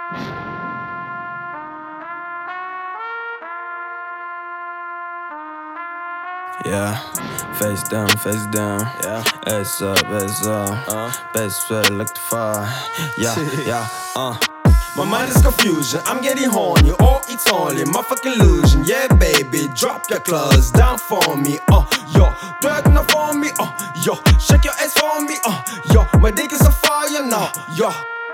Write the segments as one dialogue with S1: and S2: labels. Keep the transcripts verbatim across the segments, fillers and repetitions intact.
S1: Yeah, face down, face down. Yeah, ass up, ass up. Uh, best sweat like the fire. Yeah, yeah, uh. My mind is confusion, I'm getting horny. Oh, it's only my fucking illusion. Yeah, baby, drop your clothes down for me. Uh, yo, twerk now for me. Uh, yo, shake your ass for me. Uh, yo, my dick is on fire now. Yo,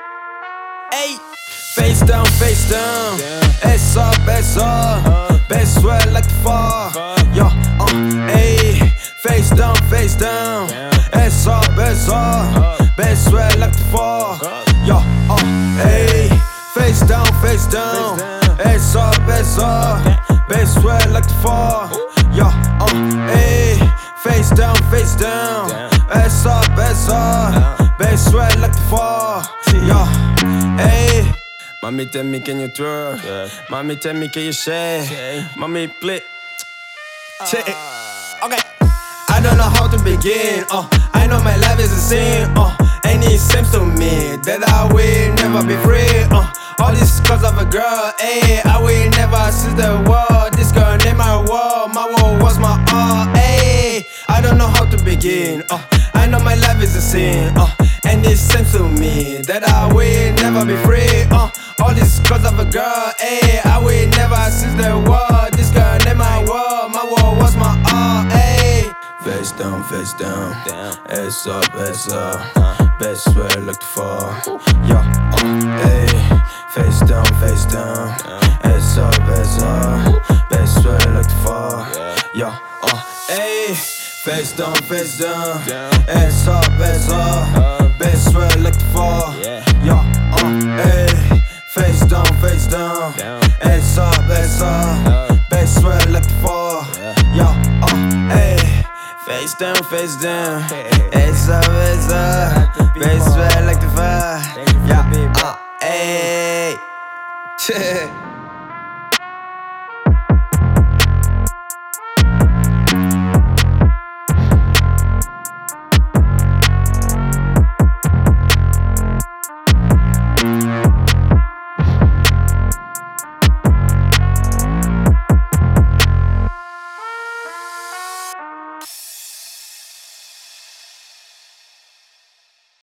S1: hey, face down, face down. Ass up, ass up. Best sweat like the fire. Yo, uh, hey, face down, face down. Ass up, ass up. Best sweat like the fire. Yo, uh, hey. Face down, face down, ass up, ass up. Best sweat like the fall. Yeah, uh, hey. Face down, face down, ass up, ass up. Best sweat like the fall. Yeah, hey. Mami, tell me, can you twerk? Mami, tell me, can you shake? Mami, play. Check. Okay. I don't know how to begin. Uh, I know my life is a sin. Uh, and it seems to me that I will never be free. Uh, all this cause of a girl, ayy. I will never see the world. This girl named my world, my world was my all, ayy. I don't know how to begin, uh, I know my life is a sin, uh, and it seems to me that I will never be free, uh, all this cause of a girl, ayy. I will never see the world. This girl named my world, my world was my all, ayy. Face down, face down, ass up, ass up. Best sweat like the fall, yeah, uh, ayy. Face down, face down, ass up, ass up. Best sweat like the fall, yeah, uh, ayy. Face down, face down, ass up, ass up. Best sweat like the fall, yeah, uh, ayy. Face down, face down, ass up, ass up. Best sweat like the fall, yeah, uh, ayy. Face down, face down, ass up, ass up. Best sweat like the fire, yeah, uh, ayy.